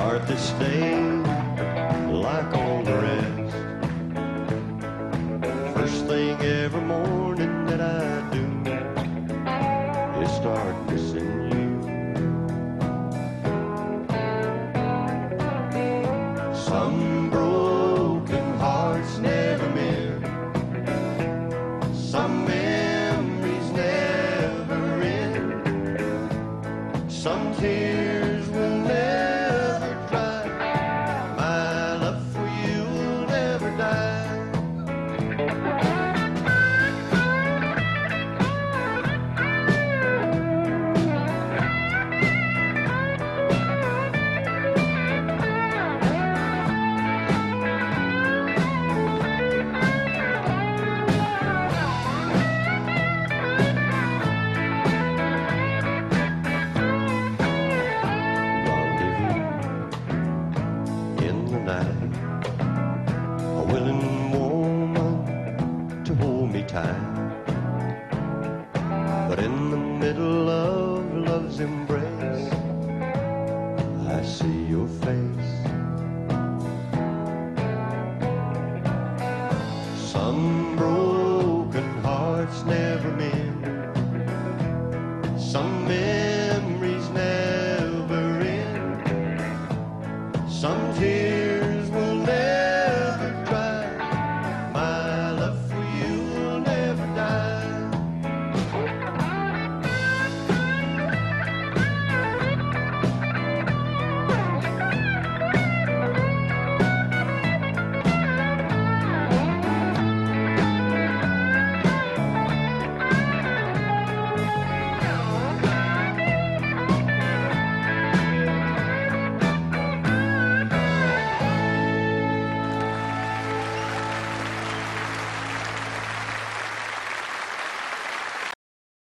start this day like all the rest. First thing every morning that I do is start missing you. Some broken hearts never mend. Some memories never end. Some tears will never dry. My love for you will never die. A willing woman to hold me tight, but in the middle of love's embrace I see your face. Some broken hearts never mend. Some memories never end. Some tears